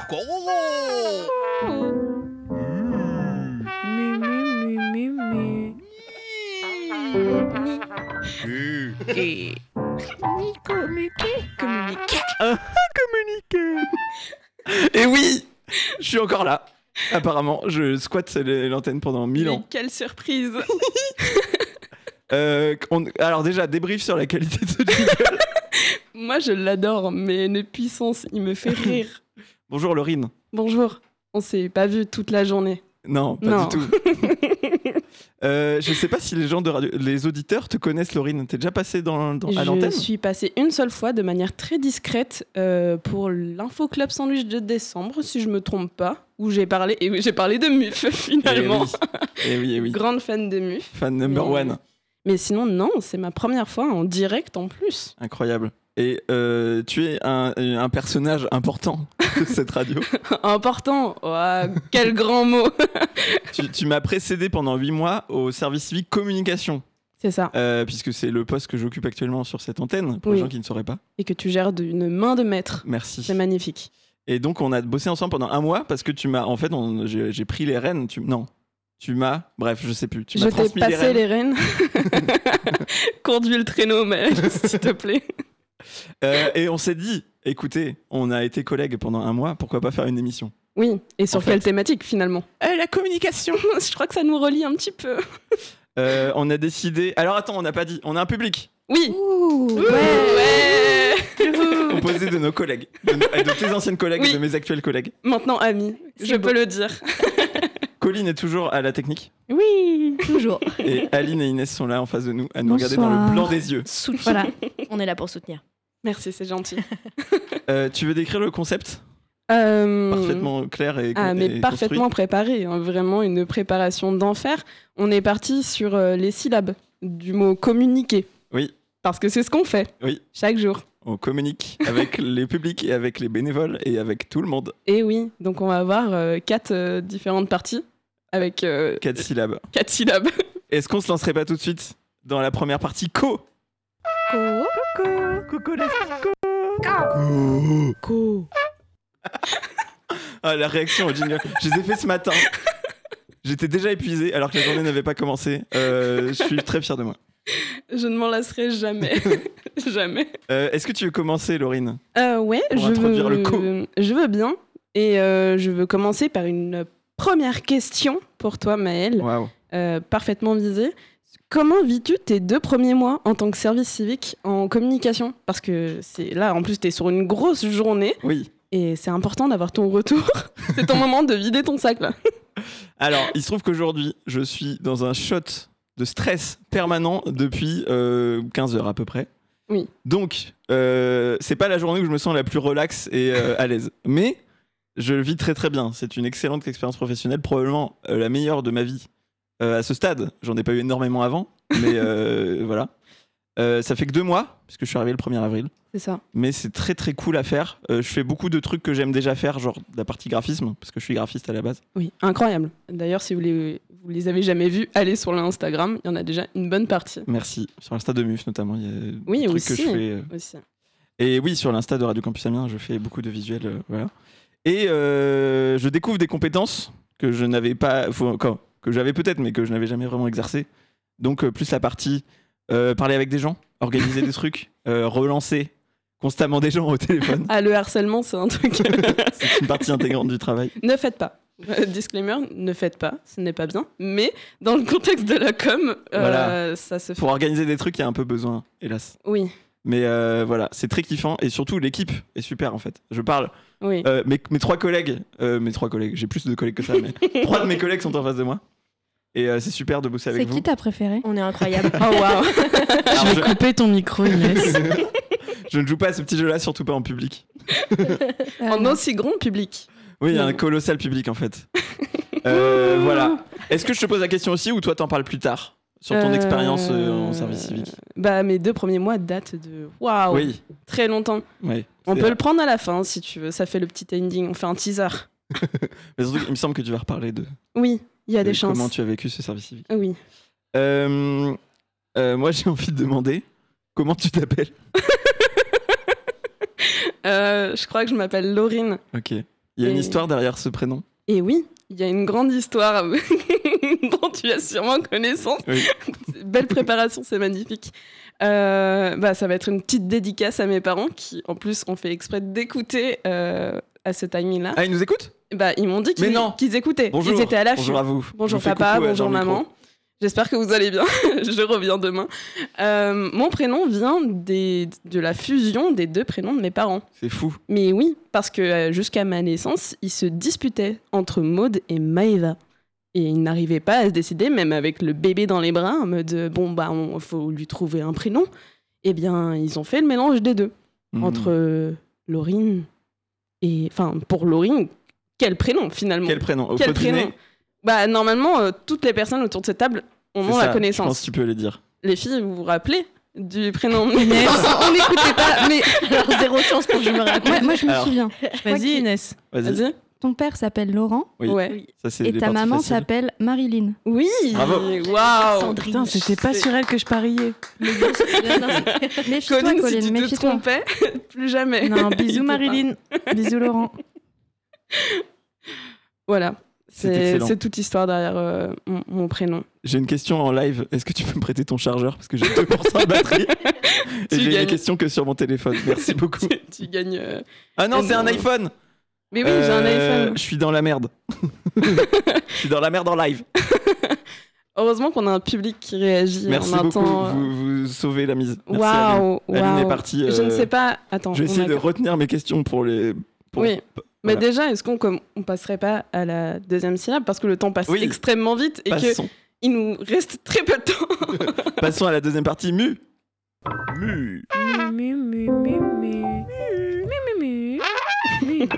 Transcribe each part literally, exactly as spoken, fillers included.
Communiquer. Communiquer. Communiquer. Et oui, je suis encore là. Apparemment, je squatte l'antenne pendant mille ans. Mais quelle surprise. euh, on... Alors déjà, débrief sur la qualité de ce jingle. Moi, je l'adore, mais une puissance, il me fait rire. Bonjour Laurine. Bonjour. On s'est pas vu toute la journée. Non, pas non. du tout. euh, je sais pas si les gens de radio... les auditeurs te connaissent, Laurine. T'es déjà passée dans, dans... à l'antenne ? Je suis passée une seule fois de manière très discrète euh, pour l'Info Club Sandwich de décembre, si je me trompe pas, où j'ai parlé et j'ai parlé de M U F finalement. Et oui, et oui, et oui. Grande fan de M U F. Fan number mais... one. Mais sinon, non, c'est ma première fois en direct en plus. Incroyable. Et euh, tu es un, un personnage important de cette radio. Important. Oh, quel grand mot. tu, tu m'as précédé pendant huit mois au service civique communication. C'est ça. Euh, puisque c'est le poste que j'occupe actuellement sur cette antenne, pour oui. les gens qui ne sauraient pas. Et que tu gères d'une main de maître. Merci. C'est magnifique. Et donc, on a bossé ensemble pendant un mois parce que tu m'as... En fait, on, j'ai, j'ai pris les rênes. Tu, non. Tu m'as... Bref, je sais plus. Tu je m'as t'ai transmis passé les rênes. les rênes. Conduis le traîneau, mais s'il te plaît. Euh, et on s'est dit, écoutez, on a été collègues pendant un mois, pourquoi pas faire une émission ? Oui, et sur En quelle fait. thématique finalement ? euh, La communication. Je crois que ça nous relie un petit peu. euh, On a décidé... Alors attends, on n'a pas dit, on a un public. Oui. Ouh, ouais. ouais. Composé de nos collègues, de, nos, de tes anciennes collègues oui. et de mes actuels collègues. Maintenant amis, C'est je beau. peux le dire. Colline est toujours à la technique. Oui, toujours. Et Aline et Inès sont là en face de nous, à nous Bonsoir. regarder dans le blanc des yeux. Soutien. Voilà, on est là pour soutenir. Merci, c'est gentil. Euh, tu veux décrire le concept ? Euh... Parfaitement clair et Ah, mais et parfaitement construit. préparé. Hein, vraiment une préparation d'enfer. On est parti sur euh, les syllabes du mot communiquer. Oui. Parce que c'est ce qu'on fait. Oui. Chaque jour. On communique avec les publics et avec les bénévoles et avec tout le monde. Et oui, donc on va avoir euh, quatre euh, différentes parties avec euh, Quatre syllabes. quatre syllabes. Est-ce qu'on se lancerait pas tout de suite dans la première partie co ? Co. Coucou les co. Co. Ah, la réaction au jingle. Je les ai fait ce matin. J'étais déjà épuisé alors que la journée n'avait pas commencé. Euh, je suis très fier de moi. Je ne m'en lasserai jamais. jamais. Euh, est-ce que tu veux commencer, Laurine ? Euh, ouais, Pour je introduire veux, le co. je veux bien. Et euh, je veux commencer par une première question pour toi, Maëlle, Waouh. euh, parfaitement visée. Comment vis-tu tes deux premiers mois en tant que service civique en communication ? Parce que c'est là, en plus, tu es sur une grosse journée Oui. et c'est important d'avoir ton retour. C'est ton moment de vider ton sac, là. Alors, il se trouve qu'aujourd'hui, je suis dans un shot de stress permanent depuis euh, quinze heures à peu près. Oui. Donc, euh, c'est pas la journée où je me sens la plus relax et euh, à l'aise. Mais je le vis très très bien. C'est une excellente expérience professionnelle, probablement euh, la meilleure de ma vie euh, à ce stade. J'en ai pas eu énormément avant, mais euh, voilà. Euh, ça fait que deux mois, puisque je suis arrivé le premier avril. C'est ça. Mais c'est très très cool à faire. Euh, je fais beaucoup de trucs que j'aime déjà faire, genre la partie graphisme, parce que je suis graphiste à la base. Oui, incroyable. D'ailleurs, si vous les, vous les avez jamais vus, allez sur l'Instagram. Il y en a déjà une bonne partie. Merci. Sur l'Insta de M U F notamment, il y a Oui, des trucs aussi. que je fais. euh. aussi. Et oui, sur l'Insta de Radio Campus Amiens, je fais beaucoup de visuels. euh, voilà. Et euh, je découvre des compétences que je n'avais pas, faut, quand, que j'avais peut-être, mais que je n'avais jamais vraiment exercé. Donc euh, plus la partie euh, parler avec des gens, organiser des trucs, euh, relancer constamment des gens au téléphone. Ah, le harcèlement, c'est un truc. C'est une partie intégrante du travail. Ne faites pas. Euh, disclaimer, ne faites pas, ce n'est pas bien. Mais dans le contexte de la com, euh, Voilà. ça se fait. Pour organiser des trucs, il y a un peu besoin, hélas. Oui, Mais euh, voilà, c'est très kiffant et surtout l'équipe est super en fait. Je parle, oui. euh, mes, mes trois collègues, euh, mes trois collègues, j'ai plus de collègues que ça, mais trois de mes collègues sont en face de moi. Et euh, c'est super de bosser avec C'est vous. qui ta préférée ? On est incroyable. Oh waouh. Alors, Je vais couper ton micro, Inès. je ne joue pas à ce petit jeu-là, surtout pas en public. En aussi grand public. Oui, il y a Non. un colossal public en fait. Euh, voilà. Est-ce que je te pose la question aussi ou toi t'en parles plus tard sur ton Euh, expérience euh, en service civique ? Bah, mes deux premiers mois datent de waouh, Oui. très longtemps. Oui. On C'est- peut le prendre à la fin si tu veux. Ça fait le petit ending. On fait un teaser. Mais surtout, il me semble que tu vas reparler de, Oui, il y a de des chances. comment tu as vécu ce service civique. Oui. Euh, euh, moi, j'ai envie de demander comment tu t'appelles. Euh, je crois que je m'appelle Laurine. Ok. Il y a une Et- histoire derrière ce prénom. Et oui, il y a une grande histoire dont tu as sûrement connaissance. Oui. Belle préparation, c'est magnifique. Euh, bah, ça va être une petite dédicace à mes parents qui, en plus, ont fait exprès d'écouter euh, à ce timing-là. Ah, il nous écoute Bah, ils m'ont dit Mais qu'ils, non. qu'ils écoutaient. Bonjour. Ils étaient à l'affût. Bonjour à vous. Bonjour Je vous fais papa, coucou, euh, bonjour dans le micro. maman. J'espère que vous allez bien. Je reviens demain. Euh, mon prénom vient des, de la fusion des deux prénoms de mes parents. C'est fou. Mais oui, parce que euh, jusqu'à ma naissance, ils se disputaient entre Maud et Maëva. Et ils n'arrivaient pas à se décider, même avec le bébé dans les bras, en mode euh, bon, bah, il faut lui trouver un prénom. Eh bien, ils ont fait le mélange des deux. Mhm. Entre euh, Laurine et. Enfin, pour Laurine, quel prénom finalement Quel prénom Au Quel faut deviner prénom Bah, normalement, euh, toutes les personnes autour de cette table en C'est ont ça, la Je pense connaissance. que tu peux les dire. Les filles, vous vous rappelez du prénom Inès. On n'écoutait pas, mais alors zéro chance pour que je me rappelle. Ouais, moi, je me Alors. souviens. Vas-y, Inès. Vas-y. Vas-y. Ton père s'appelle Laurent Oui. Ouais. Ça, c'est et les ta parties maman faciles. s'appelle Marilyn. Oui. Bravo. Waouh. Sandrine. Putain, c'était pas sur elle que je pariais. Méfie-toi, Colline, si Colline, tu te méfie-toi. trompais, plus jamais. Non, Il bisous peut Marilyn. Bisous Laurent. pas. Voilà. C'est C'est, excellent. c'est toute l'histoire derrière euh, mon, mon prénom. J'ai une question en live. Est-ce que tu peux me prêter ton chargeur parce que j'ai deux pour cent de batterie et Tu j'ai gagnes. des questions que sur mon téléphone. Merci beaucoup. tu, tu gagnes. euh, Ah non, c'est un énorme. iPhone. Mais oui, j'ai un Euh, iPhone. Je suis dans la merde. Je suis dans la merde en live. Heureusement qu'on a un public qui réagit Merci en un beaucoup. temps. euh, Vous, vous sauvez la mise. Merci, Aline. Waouh, Aline est waouh. partie. Je ne euh, sais pas. Attends. Je vais on essayer a- de retenir mes questions pour les. pour- Oui. Mais Voilà. déjà, est-ce qu'on comme, on passerait pas à la deuxième syllabe parce que le temps passe Oui. extrêmement vite et Passons. qu'il nous reste très peu de temps. Passons à la deuxième partie. Mu. Mu. Mu, mu, mu, mu. Mu, mu, mu.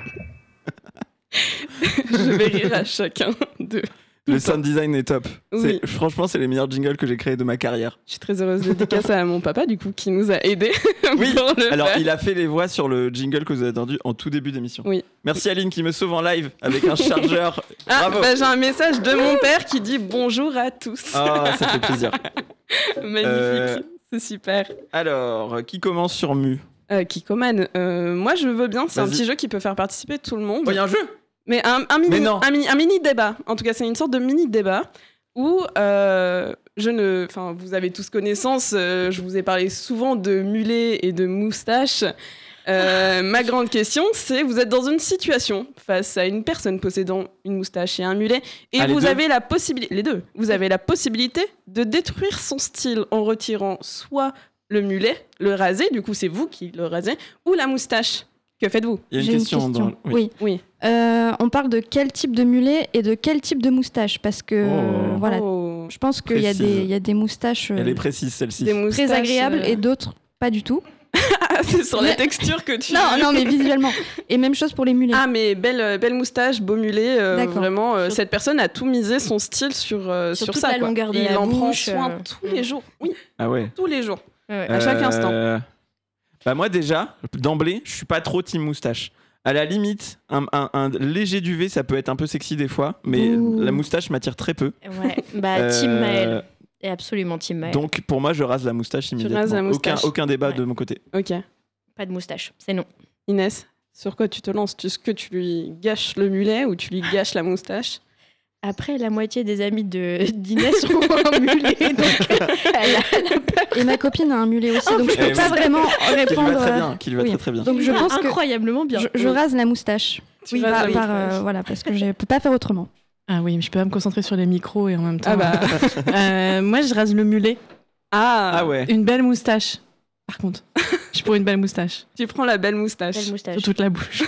Je vais rire à chacun de. Le sound design est top. Oui. C'est- Franchement, c'est les meilleurs jingles que j'ai créés de ma carrière. Je suis très heureuse de dédicacer à mon papa, du coup, qui nous a aidés Oui, pour le Alors, faire. il a fait les voix sur le jingle que vous avez entendu en tout début d'émission. Oui. Merci Aline qui me sauve en live avec un chargeur. Ah, Bravo. bah, j'ai un message de mon père qui dit bonjour à tous. Ah, ça fait plaisir. Magnifique, Euh, c'est super. Alors, qui commence sur Mu Euh, Kikoman, euh, moi je veux bien, c'est un Vas-y. petit jeu qui peut faire participer tout le monde. Oh, il y a un jeu Mais un, un mini, Mais non. un, mini, un mini débat. En tout cas, c'est une sorte de mini débat où euh, je ne, enfin, vous avez tous connaissance. euh, je vous ai parlé souvent de mulets et de moustaches. Euh, ma grande question, c'est vous êtes dans une situation face à une personne possédant une moustache et un mulet, et Ah, les vous deux avez la possibilité, les deux, vous avez la possibilité de détruire son style en retirant soit le mulet, le raser, du coup c'est vous qui le rasez, ou la moustache. Que faites-vous? Il y a une J'ai question, dans. Oui. Oui. Euh, on parle de quel type de mulet et de quel type de moustache parce que Oh. voilà, Oh. je pense qu'il y a Précise. des il y a des moustaches euh, Elle est précise celle-ci. Des moustaches, très agréables euh, et d'autres pas du tout. Ah, c'est sur la Mais- texture que tu. Non, non, mais visuellement. Et même chose pour les mulets. Ah, mais belle, euh, belle moustache, beau mulet. euh, D'accord. vraiment, euh, Sur- cette personne a tout misé son style sur, euh, Sur sur, toute ça. la quoi. longueur de Et il la en prend bouche, soin euh, tous les jours. Oui, Ah ouais. tous les jours. Ouais, ouais. À chaque instant. Euh, Bah moi déjà, d'emblée, je suis pas trop team moustache. À la limite, un, un- un léger duvet, ça peut être un peu sexy des fois, mais Ouh. la moustache m'attire très peu. Ouais, bah, Team Euh, Maël. Et absolument Team Maël. Donc pour moi, je rase la moustache immédiatement. rases la moustache. Aucun, aucun débat Ouais. de mon côté. Ok. Pas de moustache, c'est non. Inès, sur quoi tu te lances? Est-ce que tu lui gâches le mulet ou tu lui gâches la moustache? Après, la moitié des amis de d'Inès ont un mulet, donc elle a, elle a peur. Et ma copine a un mulet aussi, donc je Eh peux pas oui. vraiment Qui lui va répondre. très euh, bien. Qui lui va oui. très très bien. Donc je pense que Incroyablement bien. je, je Oui. rase la moustache. Tu Oui, rases bah la oui. Par, moustache. euh, voilà, parce que je peux pas faire autrement. Ah oui, mais je peux pas me concentrer sur les micros et en même temps. Ah bah. Euh, moi, je rase le mulet. Ah, Ah ouais. Une belle moustache. Par contre, je suis pour une belle moustache. Tu prends la belle moustache. Belle moustache. Sur toute la bouche.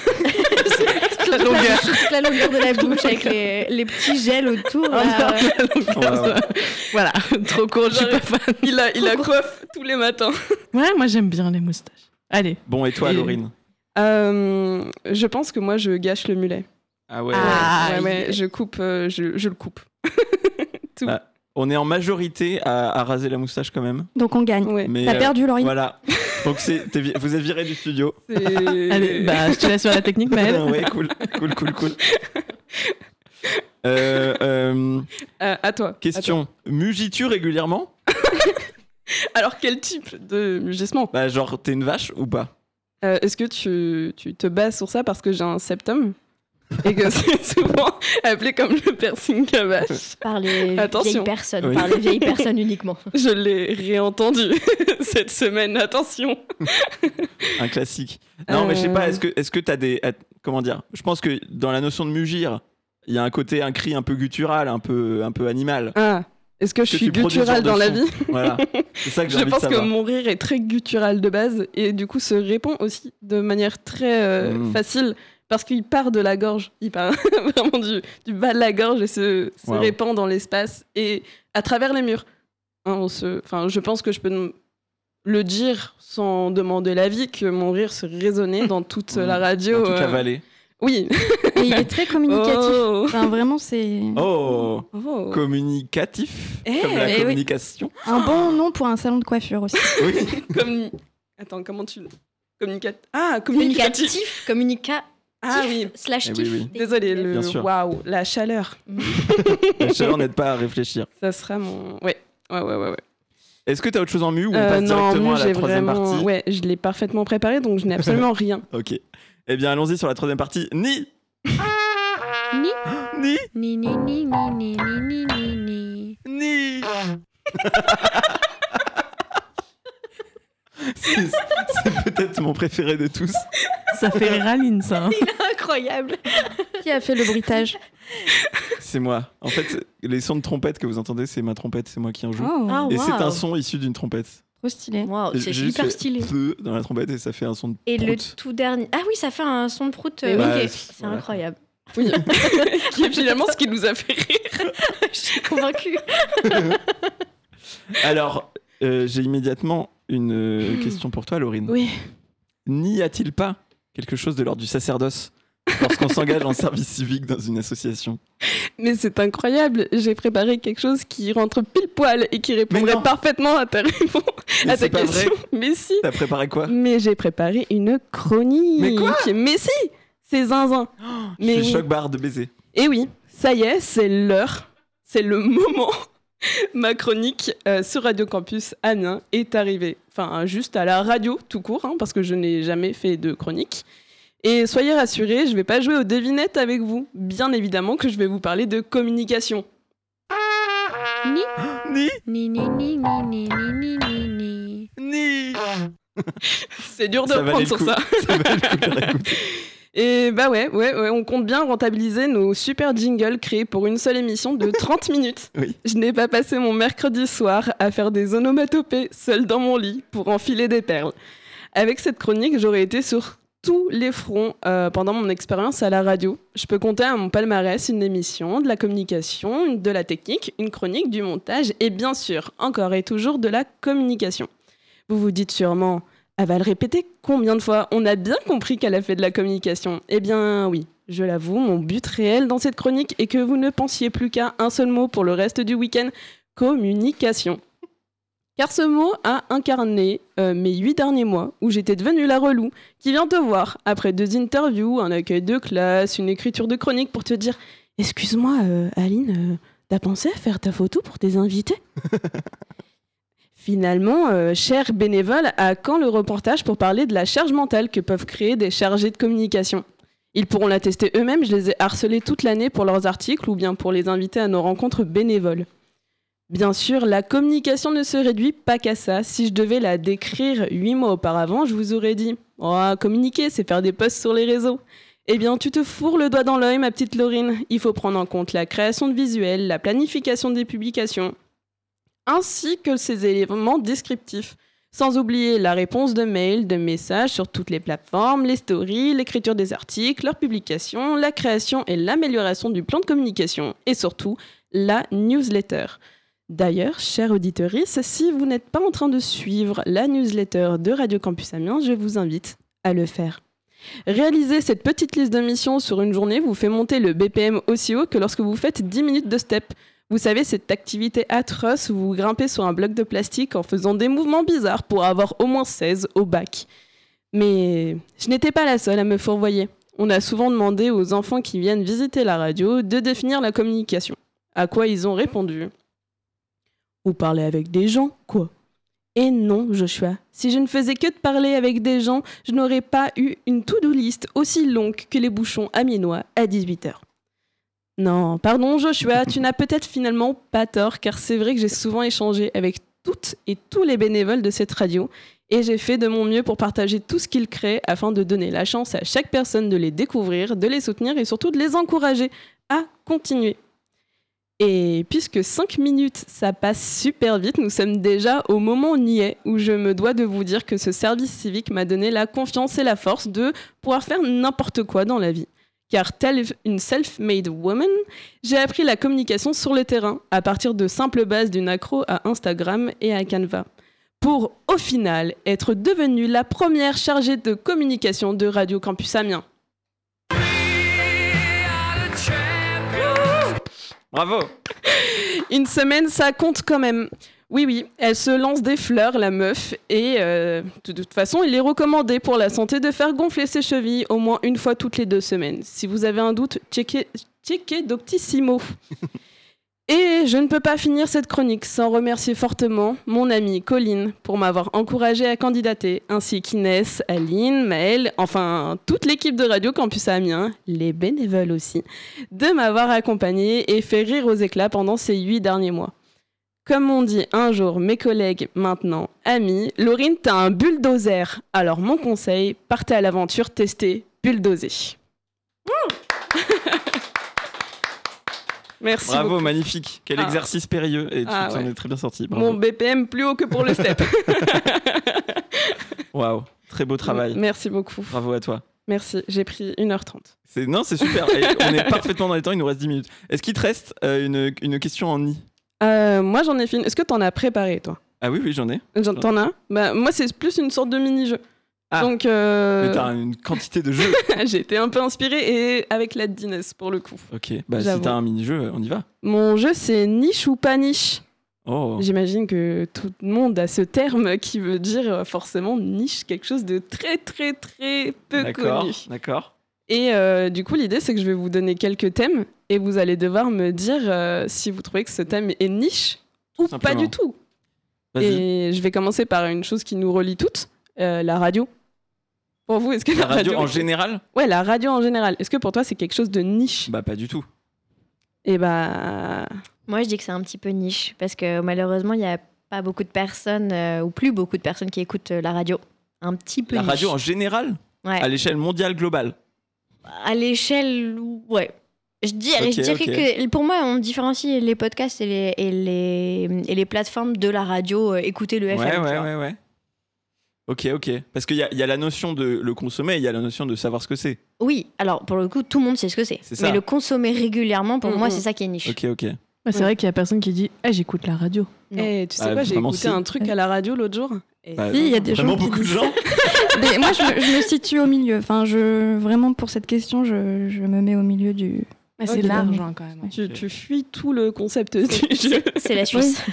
Toute la longueur. Toute la longueur de la bouche avec les, les petits gels autour. Oh là. non, la longueur. Voilà, trop court, je suis pas fan. Il a, il a coiffe tous les matins. Ouais, moi j'aime bien les moustaches. Allez. Bon et toi, Et- Laurine? Euh, je pense que moi, je gâche le mulet. Ah ouais. Ah. ouais, ouais, il- je coupe, euh, je, je le coupe. Tout. Ah. On est en majorité à, à raser la moustache quand même. Donc on gagne. Ouais. Mais T'as euh, perdu, Laurine. Voilà. Donc c'est, t'es vi- vous êtes viré du studio. C'est- Allez, bah, je te laisse sur la technique, Maëlle. ouais, cool, cool, cool, cool. Euh, euh, Euh, à toi. question. Mugitu régulièrement? À toi. Alors, quel type de mugissement? Bah genre, t'es une vache ou pas? Euh, Est-ce que tu, tu te bases sur ça parce que j'ai un septum? et que c'est souvent appelé comme le piercing cavache. Par les Attention. vieilles personnes, Oui. par les vieilles personnes uniquement. Je l'ai réentendu cette semaine, attention. Un classique. Non, mais je sais pas, Euh. est-ce que est-ce que t'as des... att- Comment dire? Je pense que dans la notion de mugir, il y a un côté, un cri un peu guttural, un peu, un peu animal. Ah, est-ce que je Que suis tu produis ce gutturale genre de dans la son. vie? Voilà, c'est ça que j'ai Je envie pense de que savoir. mon rire est très guttural de base et du coup se répond aussi de manière très euh, Mm. facile parce qu'il part de la gorge, il part vraiment du, du bas de la gorge et se, se Wow. répand dans l'espace et à travers les murs. Hein, on se, enfin, je pense que je peux n- le dire sans demander l'avis que mon rire se résonnait dans toute la radio. Dans toute la euh, vallée. Oui. Et il est très communicatif. Oh. Enfin, vraiment, c'est Oh, Oh. communicatif, Eh, comme la eh oui. communication. un bon nom pour un salon de coiffure aussi. Oui. Communi- Attends, comment tu communicat Ah, communicatif. Communicatif, communica. Ah oui. Slash Eh tif. oui, oui. Désolé, le Bien sûr. waouh, la chaleur. La chaleur n'aide pas à réfléchir. Ça sera mon. Ouais, ouais, ouais, ouais. ouais. Est-ce que t'as autre chose en mu ou on Euh, passe non, directement moi, à la j'ai troisième vraiment. partie? Ouais, je l'ai parfaitement préparé, donc je n'ai absolument rien. Ok. Eh bien, allons-y sur la troisième partie. Ni Ni. Ni Ni, ni, ni, ni, ni, ni, ni, ni. Ni C'est c'est peut-être mon préféré de tous. Ça fait rire Aline, ça. hein. Incroyable. Qui a fait le bruitage? C'est moi. En fait, les sons de trompette que vous entendez, c'est ma trompette, c'est moi qui en joue. Oh, Ah, Et c'est waouh. un son issu d'une trompette. trop stylé. Waouh, c'est J'ai juste hyper fait stylé. feu dans la trompette et ça fait un son de Et le prout. tout dernier. Ah oui, ça fait un son de prout. Et euh, oui. ok. Ouais, C'est voilà. incroyable. Oui. Qui est finalement ce qui nous a fait rire. Je suis convaincue. Alors, euh, j'ai immédiatement une euh, question pour toi, Laurine. Oui. N'y a-t-il pas quelque chose de l'ordre du sacerdoce lorsqu'on s'engage en service civique dans une association? Mais c'est incroyable. J'ai préparé quelque chose qui rentre pile poil et qui répondrait non. parfaitement à ta réponse, Mais à ta c'est pas vrai. question. Mais si. T'as préparé quoi? Mais j'ai préparé une chronique. Mais quoi? Mais si. C'est zinzin. Mais Je suis oui. choc-barre de baiser. Et oui, ça y est, c'est l'heure, c'est le moment. Ma chronique euh, sur Radio Campus Amiens est arrivée. Enfin, juste à la radio, tout court, hein, parce que je n'ai jamais fait de chronique. Et soyez rassurés, je ne vais pas jouer aux devinettes avec vous. Bien évidemment que je vais vous parler de communication. Ni. Ni Ni, ni, ni, ni, ni, ni, ni, ni. Ni C'est dur de Ça valait reprendre le sur coup. ça. Ça valait le coup de réécouter. Et bah ouais, ouais, ouais, on compte bien rentabiliser nos super jingles créés pour une seule émission de trente minutes. Oui. Je n'ai pas passé mon mercredi soir à faire des onomatopées seul dans mon lit pour enfiler des perles. Avec cette chronique, j'aurais été sur tous les fronts euh, pendant mon expérience à la radio. Je peux compter à mon palmarès une émission, de la communication, une- de la technique, une chronique, du montage et bien sûr, encore et toujours de la communication. Vous vous dites sûrement... Elle va le répéter combien de fois? On a bien compris qu'elle a fait de la communication. Eh bien oui, je l'avoue, mon but réel dans cette chronique est que vous ne pensiez plus qu'à un seul mot pour le reste du week-end, communication. Car ce mot a incarné euh, mes huit derniers mois où j'étais devenue la relou qui vient te voir après deux interviews, un accueil de classe, une écriture de chronique pour te dire « Excuse-moi, euh, Aline, euh, t'as pensé à faire ta photo pour tes invités ?» Finalement, euh, cher bénévole, à quand le reportage pour parler de la charge mentale que peuvent créer des chargés de communication? Ils pourront l'attester eux-mêmes, je les ai harcelés toute l'année pour leurs articles ou bien pour les inviter à nos rencontres bénévoles. Bien sûr, la communication ne se réduit pas qu'à ça. Si je devais la décrire huit mois auparavant, je vous aurais dit « Oh, communiquer, c'est faire des posts sur les réseaux ». Eh bien, tu te fourres le doigt dans l'œil, ma petite Laurine. Il faut prendre en compte la création de visuels, la planification des publications, ainsi que ces éléments descriptifs. Sans oublier la réponse de mails, de messages sur toutes les plateformes, les stories, l'écriture des articles, leur publication, la création et l'amélioration du plan de communication, et surtout, la newsletter. D'ailleurs, chère auditrice, si vous n'êtes pas en train de suivre la newsletter de Radio Campus Amiens, je vous invite à le faire. Réaliser cette petite liste de missions sur une journée vous fait monter le B P M aussi haut que lorsque vous faites dix minutes de step. Vous savez, cette activité atroce où vous grimpez sur un bloc de plastique en faisant des mouvements bizarres pour avoir au moins seize au bac. Mais je n'étais pas la seule à me fourvoyer. On a souvent demandé aux enfants qui viennent visiter la radio de définir la communication. À quoi ils ont répondu ? Ou parler avec des gens, quoi. Et non, Joshua, si je ne faisais que de parler avec des gens, je n'aurais pas eu une to-do list aussi longue que les bouchons amiénois à dix-huit heures. Non, pardon Joshua, tu n'as peut-être finalement pas tort, car c'est vrai que j'ai souvent échangé avec toutes et tous les bénévoles de cette radio, et j'ai fait de mon mieux pour partager tout ce qu'ils créent afin de donner la chance à chaque personne de les découvrir, de les soutenir et surtout de les encourager à continuer. Et puisque cinq minutes, ça passe super vite, nous sommes déjà au moment où on y est, où je me dois de vous dire que ce service civique m'a donné la confiance et la force de pouvoir faire n'importe quoi dans la vie. Car telle une self-made woman, j'ai appris la communication sur le terrain, à partir de simples bases d'une accro à Instagram et à Canva, pour au final être devenue la première chargée de communication de Radio Campus Amiens. Bravo. Une semaine, ça compte quand même. Oui, oui, elle se lance des fleurs, la meuf, et euh, de toute façon, il est recommandé pour la santé de faire gonfler ses chevilles au moins une fois toutes les deux semaines. Si vous avez un doute, checkez, checkez Doctissimo. Et je ne peux pas finir cette chronique sans remercier fortement mon amie Colline pour m'avoir encouragée à candidater, ainsi qu'Inès, Aline, Maëlle, enfin toute l'équipe de Radio Campus Amiens, les bénévoles aussi, de m'avoir accompagnée et fait rire aux éclats pendant ces huit derniers mois. Comme m'ont dit un jour mes collègues, maintenant amis, Laurine, t'as un bulldozer. Alors mon conseil, partez à l'aventure, testez, bulldozer. Merci Bravo, beaucoup. Magnifique. Quel Ah. exercice périlleux. Et tu Ah, t'en ouais. es très bien sorti. Bravo. Mon B P M plus haut que pour le step. Waouh, très beau travail. Merci beaucoup. Bravo à toi. Merci, j'ai pris une heure trente. C'est... Non, c'est super. Et on est parfaitement dans les temps, il nous reste dix minutes. Est-ce qu'il te reste euh, une, une question en nid? Euh, moi j'en ai fait une. Est-ce que t'en as préparé toi? Ah oui, oui, j'en ai. J'en- T'en as? Bah, moi c'est plus une sorte de mini-jeu. Ah. Donc euh, Mais t'as une quantité de jeux. j'ai été un peu inspirée et avec l'aide d'Inès pour le coup. Ok, bah si J'avoue. t'as un mini-jeu, on y va. Mon jeu c'est niche ou pas niche. Oh. J'imagine que tout le monde a ce terme qui veut dire forcément niche, quelque chose de très très très peu D'accord, connu. d'accord. Et euh, du coup, l'idée, c'est que je vais vous donner quelques thèmes et vous allez devoir me dire euh, si vous trouvez que ce thème est niche ou pas simplement. du tout. Vas-y. Et je vais commencer par une chose qui nous relie toutes, euh, la radio. Pour vous, est-ce que La la, radio en général? Ouais, la radio en général. Est-ce que pour toi, c'est quelque chose de niche? Bah pas du tout. Et bah... Moi, je dis que c'est un petit peu niche parce que malheureusement, il n'y a pas beaucoup de personnes euh, ou plus beaucoup de personnes qui écoutent euh, la radio. Un petit peu La niche. radio en général? Ouais. À l'échelle mondiale globale? À l'échelle, ouais. Je dirais, Ok, je dirais ok. que pour moi, on différencie les podcasts et les, et les, et les plateformes de la radio. Euh, écouter le F M. Ouais, tu ouais, vois. ouais, ouais. Ok, ok. Parce qu'il y a, il y a la notion de le consommer et il y a la notion de savoir ce que c'est. Oui, alors pour le coup, tout le monde sait ce que c'est. C'est ça. Mais le consommer régulièrement, pour Mm, moi, mm. c'est ça qui est niche. Ok, ok. Bah, c'est Ouais. vrai qu'il y a personne qui dit ah, j'écoute la radio. Non. Eh, tu sais Ah, quoi, j'ai vraiment, écouté si. un truc à la radio l'autre jour. Et Bah, Si, il y a des Vraiment gens qui beaucoup de disent- gens. Mais moi, je me, je me situe au milieu. Enfin, je, vraiment, pour cette question, je, je me mets au milieu du. Ah, c'est Ok. large hein, quand même. tu, Ok. tu fuis tout le concept du jeu. C'est la Suisse.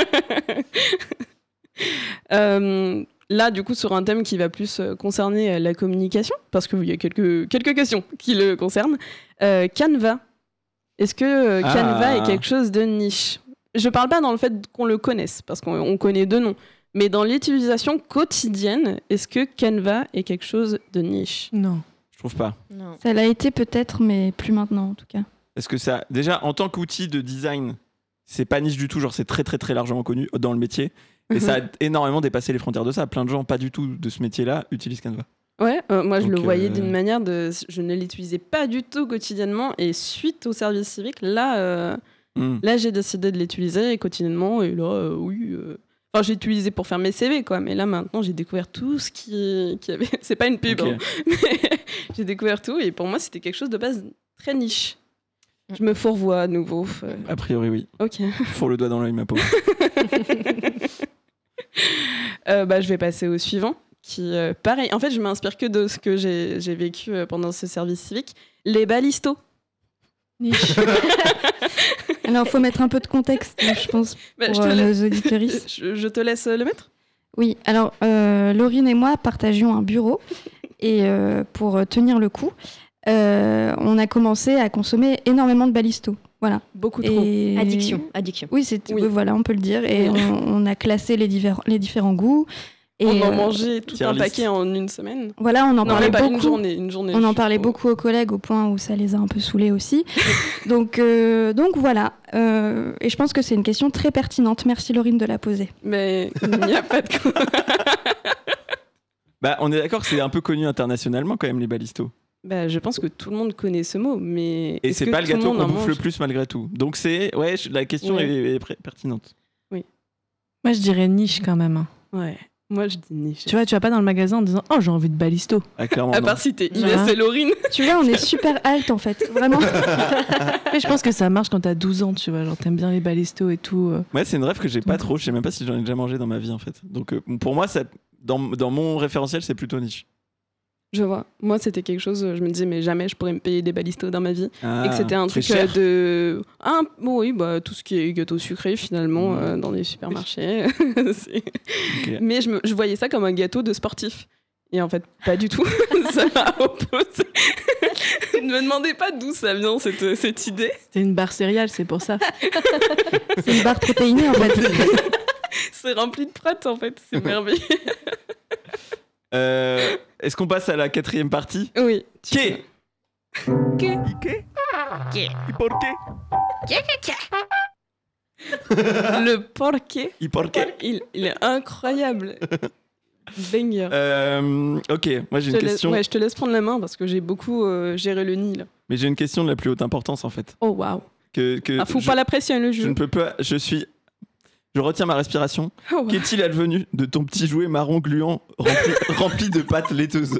Euh, là, du coup, sur un thème qui va plus euh, concerner euh, la communication, parce qu'il y a quelques, quelques questions qui le concernent. Euh, Canva. Est-ce que euh, Ah. Canva est quelque chose de niche? Je parle pas dans le fait qu'on le connaisse, parce qu'on on connaît deux noms. Mais dans l'utilisation quotidienne, est-ce que Canva est quelque chose de niche? Non. Je trouve pas. Non. Ça l'a été peut-être, mais plus maintenant en tout cas. Parce que ça, déjà, en tant qu'outil de design, c'est pas niche du tout. Genre, c'est très, très, très largement connu dans le métier. Et ça a énormément dépassé les frontières de ça. Plein de gens, pas du tout de ce métier-là, utilisent Canva. Ouais, euh, moi je Donc, le voyais euh, d'une manière de. Je ne l'utilisais pas du tout quotidiennement, et suite au service civique, là, euh, Hmm. là j'ai décidé de l'utiliser quotidiennement, et là, euh, oui. euh, Enfin, j'ai utilisé pour faire mes C V, quoi, mais là maintenant j'ai découvert tout ce qui, qui avait. C'est pas une pub, Ok. hein, mais j'ai découvert tout, et pour moi c'était quelque chose de base très niche. Je me fourvoie à nouveau. euh, A priori, oui. Ok. Fourre le doigt dans l'œil, ma pauvre. Euh, bah, je vais passer au suivant. Qui, euh, pareil, en fait, je m'inspire que de ce que j'ai j'ai vécu euh, pendant ce service civique. Les balistos. Niche. Alors, il faut mettre un peu de contexte, je pense, Bah, pour je, te euh, laisse, nos auditeuristes. je, je te laisse le mettre. Oui, alors, euh, Laurine et moi partagions un bureau. Et euh, pour tenir le coup, euh, on a commencé à consommer énormément de balistos. Voilà. Beaucoup trop. Et... Addiction, addiction. Oui, c'est Oui. oui, voilà, on peut le dire. Et Oui. on, on a classé les, divers, les différents goûts. Et On en euh, mangeait tout tier un list. paquet en une semaine. voilà, on en Non, parlait même pas beaucoup. une journée. Une journée On en je- parlait oh. beaucoup aux collègues au point où ça les a un peu saoulés aussi. donc, euh, donc voilà. Euh, et je pense que c'est une question très pertinente. Merci Laurine de la poser. Mais il n'y a pas de quoi. Bah, on est d'accord que c'est un peu connu internationalement quand même, les balistos. Bah, je pense que tout le monde connaît ce mot, mais. Et est-ce c'est que pas le tout gâteau monde qu'on en bouffe mange le plus malgré tout. Donc c'est, ouais, je- la question Ouais. est, est pré- pertinente. Moi, je dirais niche quand même. hein. Ouais. Moi, je dis niche. Tu vois, tu vas pas dans le magasin en disant « Oh, j'ai envie de balisto Ah, clairement. À non. part si t'es Non. Inès et Laurine. Tu vois, on est super alt en fait. Vraiment. ». Mais je pense que ça marche quand t'as douze ans, tu vois. Genre, t'aimes bien les balistos et tout. euh. Ouais, c'est une rêve que j'ai pas Donc- trop. Je sais même pas si j'en ai déjà mangé dans ma vie en fait. Donc euh, pour moi, ça, dans, dans mon référentiel, c'est plutôt niche. Je vois. Moi, c'était quelque chose, je me disais, mais jamais je pourrais me payer des balistos dans ma vie. Ah, et que c'était un c'est truc cher. euh, de. Ah, bon, oui, bah, tout ce qui est gâteau sucré, finalement, Mmh. euh, dans les supermarchés. C'est- Ok. Mais je, me- je voyais ça comme un gâteau de sportif. Et en fait, pas du tout. Ça m'a opposé. Ne me demandez pas d'où ça vient, cette, cette idée. C'était une barre céréale, c'est pour ça. C'est une barre protéinée en fait. C'est rempli de protes, en fait. C'est merveilleux. Euh, Est-ce qu'on passe à la quatrième partie? Oui. tu Qu'est peux. Ike ¿Y por qué? Le porqué, ¿Y por qué? il, il est incroyable. Banger. Euh, ok, moi j'ai Je une te laisse- question, ouais, je te laisse prendre la main parce que j'ai beaucoup euh, géré le nid là. mais j'ai une question de la plus haute importance en fait. Oh waouh. Que, que Ah, faut je, pas la pression le je jeu. ne peux pas, je suis, je retiens ma respiration. Oh, wow. Qu'est-il advenu de ton petit jouet marron gluant rempli, rempli de pâtes laiteuses?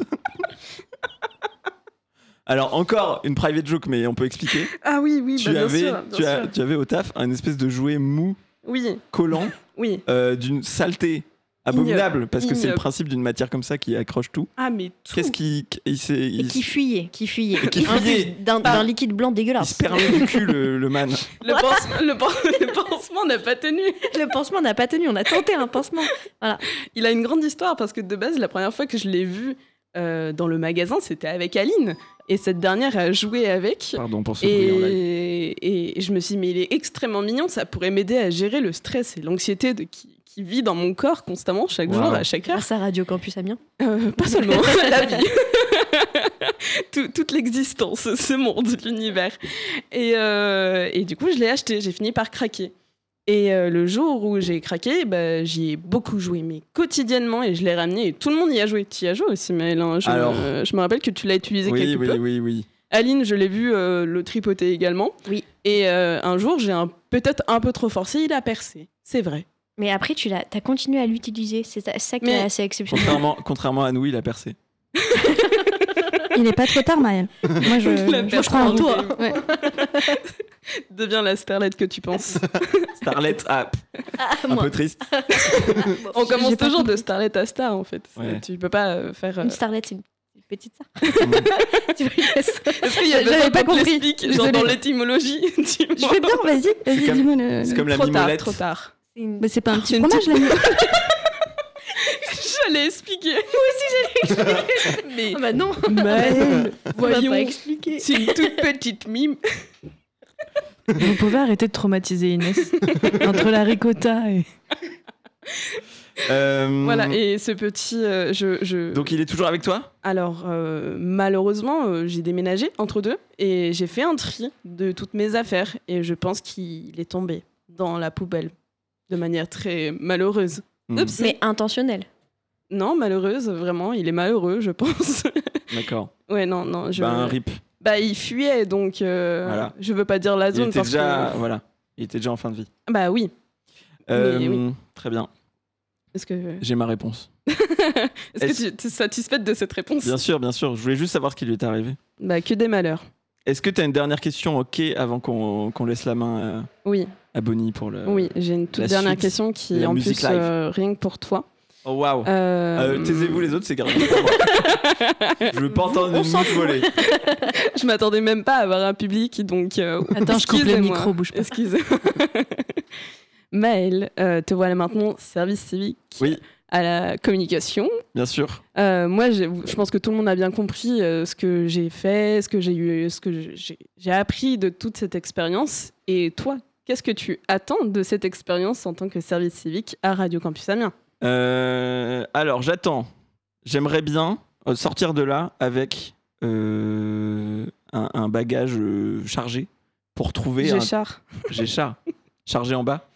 Alors encore une private joke, mais on peut expliquer. Ah oui, oui, tu, bah, bien avais, sûr, bien tu, as- sûr. tu avais au taf un espèce de jouet mou, Oui, collant, oui. euh, d'une saleté abominable, parce que c'est le Ignoble. principe d'une matière comme ça qui accroche tout. Ah mais tout. Qu'est-ce qui... Il, s'est- Et il, qui fuyait, qui fuyait. Et qui En fuyait. plus, D'un Bah, d'un liquide blanc il dégueulasse. se permet du cul, le, le man. Le, pense- le, pan- le pansement n'a pas tenu. Le pansement n'a pas tenu, on a tenté un pansement. Il a une grande histoire parce que de base, la première fois que je l'ai vu euh, dans le magasin, c'était avec Aline. Et cette dernière a joué avec. Pardon pour ce bruit en live. Et, et je me suis dit, mais il est extrêmement mignon, ça pourrait m'aider à gérer le stress et l'anxiété de, qui, qui vit dans mon corps constamment, chaque Wow. jour, à chaque heure. Grâce à Radio Campus Amiens. Euh, pas seulement, la vie. Tout- toute l'existence, ce monde, l'univers. Et, euh, et du coup, je l'ai acheté, j'ai fini par craquer. Et euh, le jour où j'ai craqué, bah, j'y ai beaucoup joué, mais quotidiennement, et je l'ai ramené, et tout le monde y a joué. Tu y as joué aussi, Maëlle, hein. je, Alors. euh, je me rappelle que tu l'as utilisé Oui, quelque oui, peu. oui, oui. Aline, je l'ai vu euh, le tripoter également. Oui. Et euh, un jour, j'ai un, peut-être un peu trop forcé, il a percé. C'est vrai. Mais après, tu l'as, t'as continué à l'utiliser. C'est ça, c'est ça qui Mais- est assez exceptionnel. Contrairement, contrairement à nous, il a percé. Il n'est pas trop tard, Maëlle. Moi, je, La je personne crois en en toi. toi. Ouais. Deviens la starlette que tu penses. Starlet, ah, Ah, un moi. peu triste. On J'ai commence pas toujours compris. de starlet à star, en fait. C'est- Ouais. Tu peux pas euh, faire... euh, Une starlette, c'est une petite sœur. Tu vois, il laisse- Est-ce qu'il y a J'avais besoin pas qu'on te compris. l'explique, genre Désolée. dans l'étymologie du Je mot veux bien, vas-y. Vas-y, comme- dis-moi le. C'est comme la Trop tard, mimolette. trop tard. c'est une- Bah, c'est pas un petit C'est une fromage, la mimolette. J'allais expliquer. Moi aussi, j'allais expliquer. Mais Ah bah non, Maëlle, on va voyons, pas expliquer. c'est une toute petite mime. Vous pouvez arrêter de traumatiser Inès. Entre la ricotta et... Euh, Voilà, et ce petit... euh, je, je... Donc il est toujours avec toi? Alors, euh, malheureusement, euh, j'ai déménagé entre deux et j'ai fait un tri de toutes mes affaires et je pense qu'il est tombé dans la poubelle de manière très malheureuse. Hmm, Oups. Mais intentionnel. Non, malheureuse, vraiment, il est malheureux, je pense. D'accord. Ouais, non, non, je... Ben, rip. Bah, il fuyait, donc euh, Voilà. je veux pas dire la Il zone était parce déjà, que... voilà. Il était déjà en fin de vie. Bah oui. Euh, Mais oui. Très bien. Est-ce que, J'ai ma réponse. est-ce Est-ce- que tu es satisfaite de cette réponse? Bien sûr, bien sûr. Je voulais juste savoir ce qui lui est arrivé. Bah, que des malheurs. Est-ce que tu as une dernière question, ok, avant qu'on qu'on laisse la main Oui, à, à Bonnie pour le. oui, j'ai une toute la dernière suite question de qui, la en musique plus, live. euh, rien que pour toi. Oh waouh. Euh, Euh, Taisez-vous les autres, c'est gardé pour moi. Je veux pas entendre On une s'en mouche fout. voler. Je m'attendais même pas à avoir un public, donc... euh, Attends, je coupe le excusez-moi. micro, bouge pas. Excusez-moi. Maëlle, euh, te voilà maintenant service civique. Oui. à la communication. Bien sûr. Euh, moi, j'ai- je pense que tout le monde a bien compris euh, ce que j'ai fait, ce que j'ai eu, ce que j'ai, j'ai appris de toute cette expérience. Et toi, qu'est-ce que tu attends de cette expérience en tant que service civique à Radio Campus Amiens ? Euh, alors, j'attends. J'aimerais bien euh, sortir de là avec euh, un, un bagage euh, chargé pour trouver J'ai un... char. J'ai char. Chargé en bas.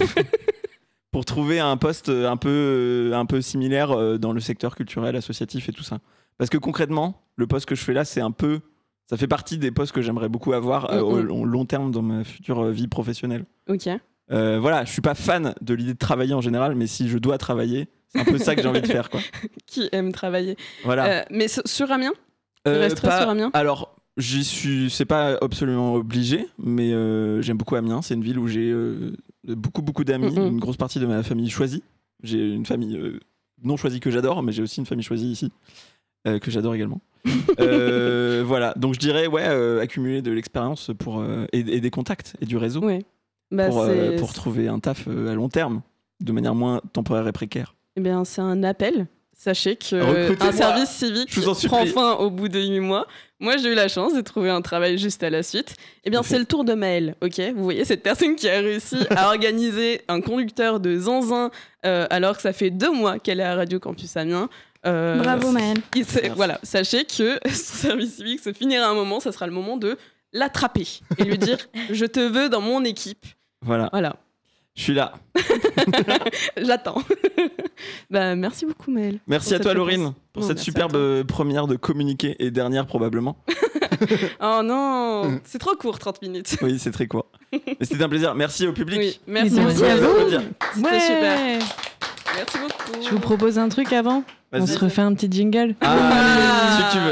Pour trouver un poste un peu, un peu similaire euh, dans le secteur culturel, associatif et tout ça. Parce que concrètement, le poste que je fais là, c'est un peu... Ça fait partie des postes que j'aimerais beaucoup avoir euh, au, Mm-mm. au long terme dans ma future euh, vie professionnelle. Ok. Euh, voilà, je suis pas fan de l'idée de travailler en général, mais si je dois travailler, c'est un peu ça que j'ai envie de faire, quoi. Qui aime travailler. Voilà. Euh, mais s- sur Amiens ? Tu Euh, resterais pas- sur Amiens ? Alors, j'y suis, c'est pas absolument obligé, mais euh, j'aime beaucoup Amiens. C'est une ville où j'ai euh, beaucoup, beaucoup d'amis, Mm-mm. une grosse partie de ma famille choisie. J'ai une famille euh, non choisie que j'adore, mais j'ai aussi une famille choisie ici, euh, que j'adore également. Euh, voilà, donc je dirais, ouais, euh, accumuler de l'expérience pour, euh, et, et des contacts et du réseau Oui. Bah, pour, euh, c'est- pour trouver un taf euh, à long terme, de manière moins temporaire et précaire. Eh bien, c'est un appel. Sachez que Recrutez-moi. un service civique Je vous en prend supplie. fin au bout de huit mois. Moi, j'ai eu la chance de trouver un travail juste à la suite. Eh bien, Tout à c'est fait. le tour de Maëlle, ok ? Vous voyez, cette personne qui a réussi à organiser un conducteur de zinzin euh, alors que ça fait deux mois qu'elle est à Radio Campus Amiens. Euh, Bravo Maëlle. il sait- Merci. voilà, sachez que son service civique se finira un moment, ça sera le moment de l'attraper et lui dire « Je te veux dans mon équipe Voilà, ». Voilà, je suis là. j'attends. Bah, merci beaucoup Maëlle. Merci pour à cette toi, réponse. Laurine, pour Non, cette merci à superbe toi. euh, première de communiquer et dernière probablement. Oh non, c'est trop court, trente minutes. Oui, c'est très court. Mais c'était un plaisir. Merci au public. Oui, merci, Merci beaucoup. à vous. Applaudir. C'était super. Merci beaucoup. Je vous propose un truc avant. On Vas-y. se refait un petit jingle. Ah, allez, celui que tu veux.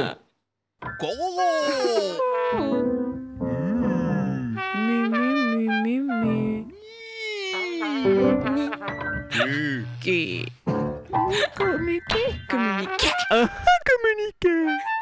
Communiquer. Communiquer. Communiquer.